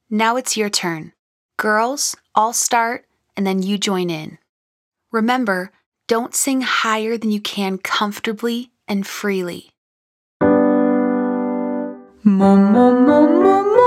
Now it's your turn. Girls, I'll start, and then you join in. Remember, don't sing higher than you can comfortably and freely. Mo, mo, mo, mo, mo.